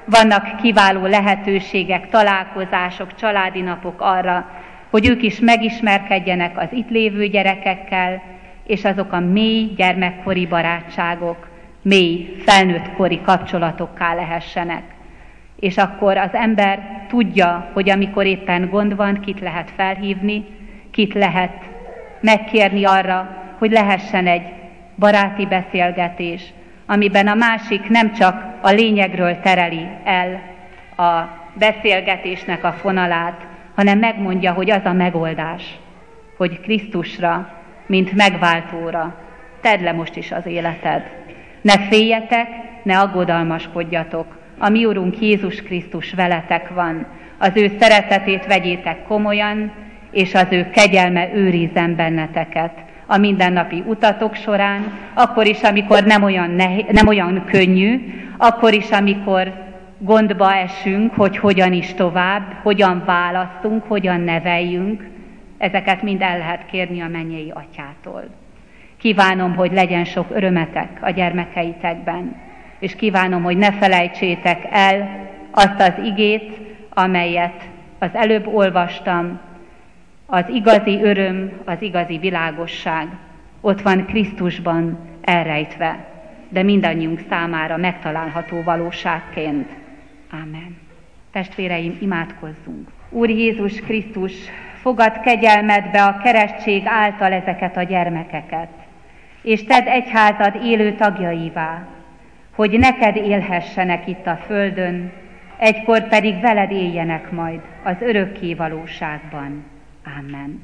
vannak kiváló lehetőségek, találkozások, családi napok arra, hogy ők is megismerkedjenek az itt lévő gyerekekkel, és azok a mély gyermekkori barátságok, mély felnőttkori kapcsolatokká lehessenek. És akkor az ember tudja, hogy amikor éppen gond van, kit lehet felhívni, kit lehet megkérni arra, hogy lehessen egy baráti beszélgetés, amiben a másik nem csak a lényegről tereli el a beszélgetésnek a fonalát, hanem megmondja, hogy az a megoldás, hogy Krisztusra, mint megváltóra tedd le most is az életed. Ne féljetek, ne aggodalmaskodjatok, a mi Urunk Jézus Krisztus veletek van, az ő szeretetét vegyétek komolyan, és az ő kegyelme őrizzen benneteket a mindennapi utatok során, akkor is, amikor nem olyan könnyű, akkor is, amikor gondba esünk, hogy hogyan is tovább, hogyan választunk, hogyan neveljünk, ezeket mind el lehet kérni a mennyei Atyától. Kívánom, hogy legyen sok örömetek a gyermekeitekben, és kívánom, hogy ne felejtsétek el azt az igét, amelyet az előbb olvastam, az igazi öröm, az igazi világosság ott van Krisztusban elrejtve, de mindannyiunk számára megtalálható valóságként. Ámen. Testvéreim, imádkozzunk. Úr Jézus Krisztus, fogad kegyelmedbe a keresztség által ezeket a gyermekeket, és tedd egyházad élő tagjaivá, hogy neked élhessenek itt a földön, egykor pedig veled éljenek majd az örökké valóságban. Amen.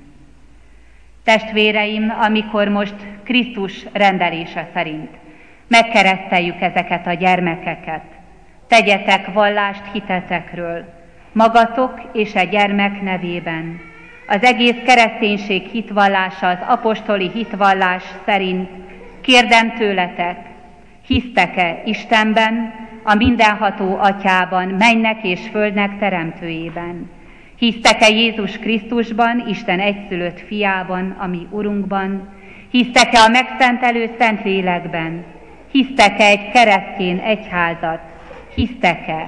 Testvéreim, amikor most Krisztus rendelése szerint megkereszteljük ezeket a gyermekeket, tegyetek vallást hitetekről, magatok és a gyermek nevében. Az egész kereszténység hitvallása, az apostoli hitvallás szerint kérdem tőletek, hisztek-e Istenben, a mindenható Atyában, mennek és földnek teremtőjében? Hisztek-e Jézus Krisztusban, Isten egyszülött fiában, a mi Urunkban? Hisztek-e a megszentelő Szentlélekben? Hisztek-e egy keresztény egyházat? Hisztek-e?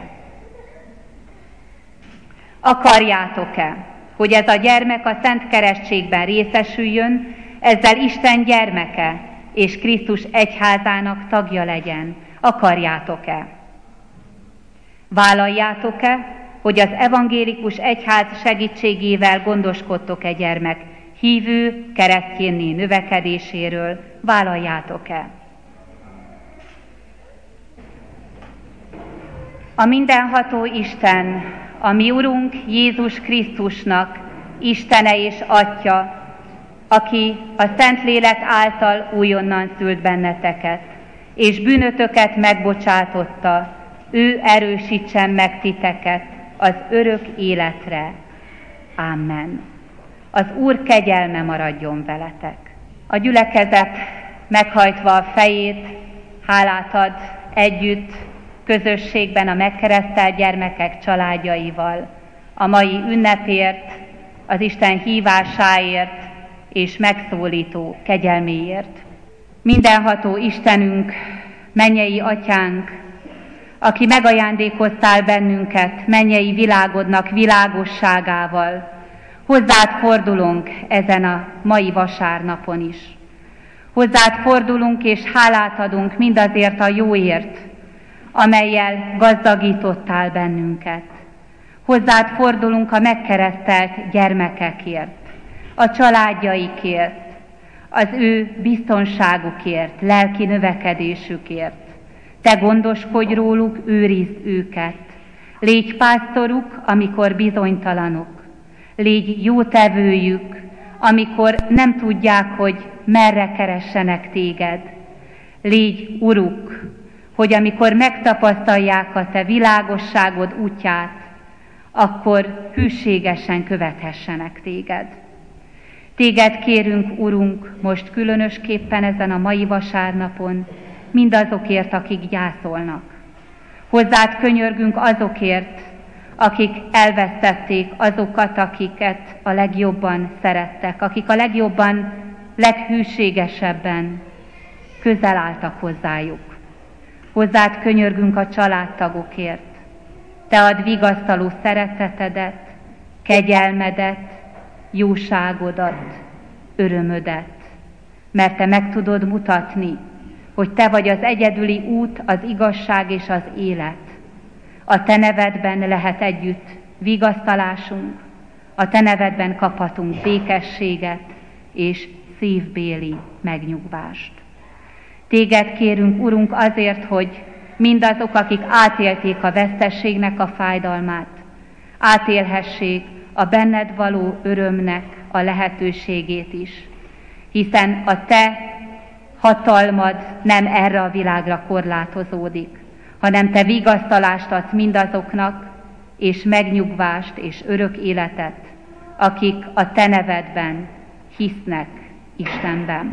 Akarjátok-e, hogy ez a gyermek a szent keresztségben részesüljön, ezzel Isten gyermeke és Krisztus egyházának tagja legyen? Akarjátok-e? Vállaljátok-e, hogy az evangélikus egyház segítségével gondoskodtok-e gyermek hívő keresztjénné növekedéséről? Vállaljátok-e? A mindenható Isten, a mi Urunk Jézus Krisztusnak Istene és Atya, aki a Szentlélek által újonnan szült benneteket, és bűnötöket megbocsátotta, ő erősítsen meg titeket az örök életre. Amen. Az Úr kegyelme maradjon veletek. A gyülekezet meghajtva a fejét, hálát ad együtt, közösségben a megkeresztelt gyermekek családjaival, a mai ünnepért, az Isten hívásáért és megszólító kegyelméért. Mindenható Istenünk, mennyei Atyánk, aki megajándékoztál bennünket mennyei világodnak világosságával, hozzád fordulunk ezen a mai vasárnapon is. Hozzád fordulunk és hálát adunk mindazért a jóért, amellyel gazdagítottál bennünket. Hozzád fordulunk a megkeresztelt gyermekekért, a családjaikért, az ő biztonságukért, lelki növekedésükért. Te gondoskodj róluk, őrizd őket. Légy pásztoruk, amikor bizonytalanok. Légy jótevőjük, amikor nem tudják, hogy merre keressenek téged. Légy uruk, hogy amikor megtapasztalják a te világosságod útját, akkor hűségesen követhessenek téged. Téged kérünk, Urunk, most különösképpen ezen a mai vasárnapon, mindazokért, akik gyászolnak. Hozzád könyörgünk azokért, akik elvesztették azokat, akiket a legjobban szerettek, akik a legjobban, leghűségesebben közel álltak hozzájuk. Hozzád könyörgünk a családtagokért, Te add vigasztaló szeretetedet, kegyelmedet, jóságodat, örömödet, mert Te meg tudod mutatni, hogy Te vagy az egyedüli út, az igazság és az élet. A Te nevedben lehet együtt vigasztalásunk, a Te nevedben kaphatunk békességet és szívbéli megnyugvást. Téged kérünk, Urunk, azért, hogy mindazok, akik átélték a vesztességnek a fájdalmát, átélhessék a benned való örömnek a lehetőségét is, hiszen a Te hatalmad nem erre a világra korlátozódik, hanem Te vigasztalást adsz mindazoknak, és megnyugvást és örök életet, akik a Te nevedben hisznek Istenben.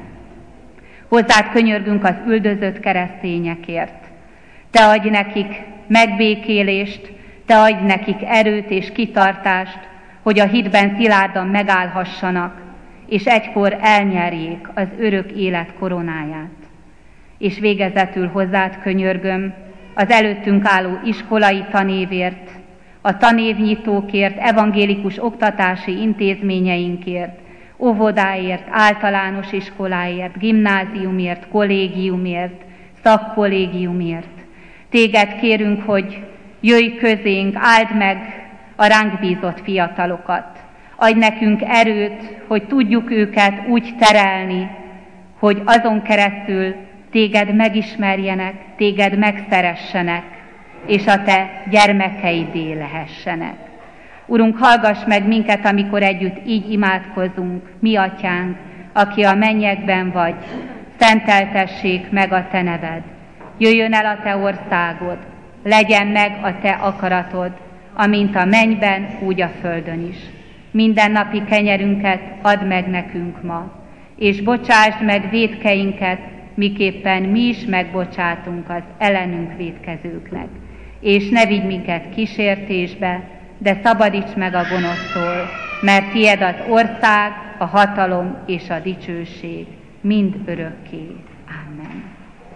Hozzád könyörgünk az üldözött keresztényekért. Te adj nekik megbékélést, Te adj nekik erőt és kitartást, hogy a hitben szilárdan megállhassanak, és egykor elnyerjék az örök élet koronáját. És végezetül hozzád könyörgöm az előttünk álló iskolai tanévért, a tanévnyitókért, evangélikus oktatási intézményeinkért, óvodáért, általános iskoláért, gimnáziumért, kollégiumért, szakkollégiumért. Téged kérünk, hogy jöjj közénk, áld meg a ránk bízott fiatalokat. Adj nekünk erőt, hogy tudjuk őket úgy terelni, hogy azon keresztül Téged megismerjenek, Téged megszeressenek, és a Te gyermekeidé lehessenek. Urunk, hallgass meg minket, amikor együtt így imádkozunk. Mi Atyánk, aki a mennyekben vagy, szenteltessék meg a Te neved. Jöjjön el a Te országod, legyen meg a Te akaratod, amint a mennyben, úgy a földön is. Minden napi kenyerünket add meg nekünk ma, és bocsásd meg vétkeinket, miképpen mi is megbocsátunk az ellenünk vétkezőknek. És ne vigy minket kísértésbe, de szabadíts meg a gonosztól, mert Tied az ország, a hatalom és a dicsőség mind örökké. Amen.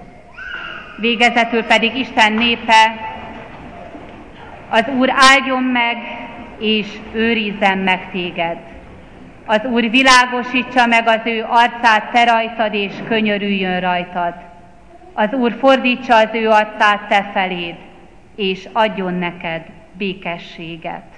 Végezetül pedig Isten népe, az Úr áldjon meg, és őrizzen meg téged. Az Úr világosítsa meg az ő arcát te rajtad, és könyörüljön rajtad. Az Úr fordítsa az ő arcát te feléd, és adjon neked békességet.